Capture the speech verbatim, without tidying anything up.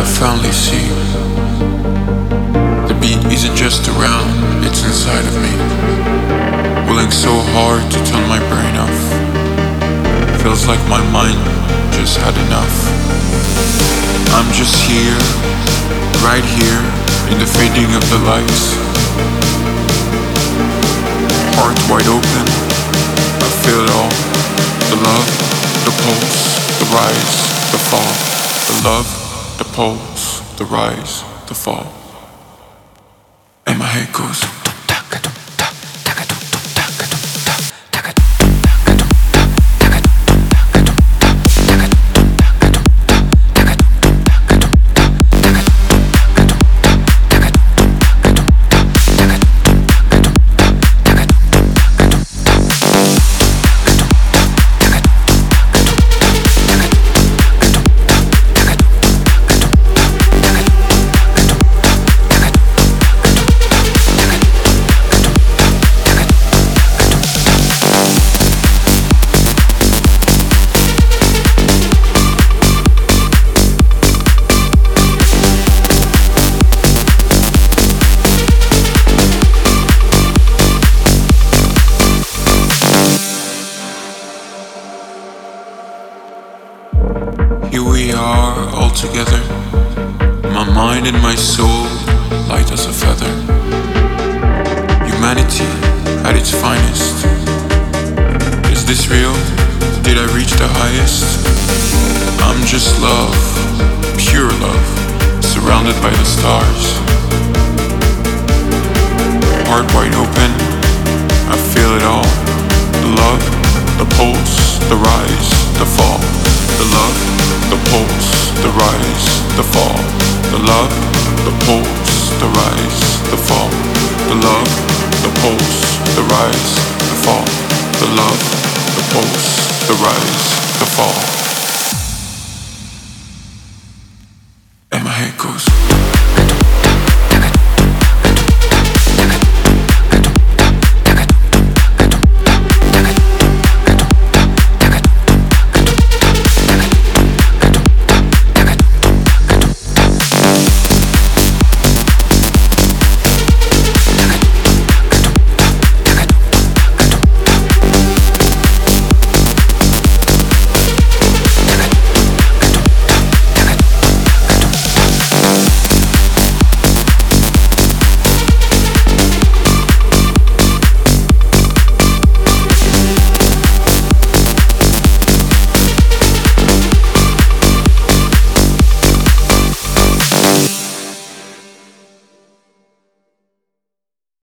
I finally see the beat isn't just around, it's inside of me. Pulling so hard to turn my brain off. Feels like my mind just had enough. I'm just here, right here, in the fading of the lights. Heart wide open, I feel it all. The love, the pulse, the rise, the fall. The love, the pulse, the rise, the fall. And my head goes. Here we are, all together. My mind and my soul, light as a feather. Humanity at its finest. Is this real? Did I reach the highest? I'm just love, pure love, surrounded by the stars. Heart wide open, I feel it all. The love, the pulse, the rise, the fall. The love, the pulse, the rise, the fall. The love, the pulse, the rise, the fall. The love, the pulse, the rise, the fall. The love, the pulse, the rise, the fall. And my head goes.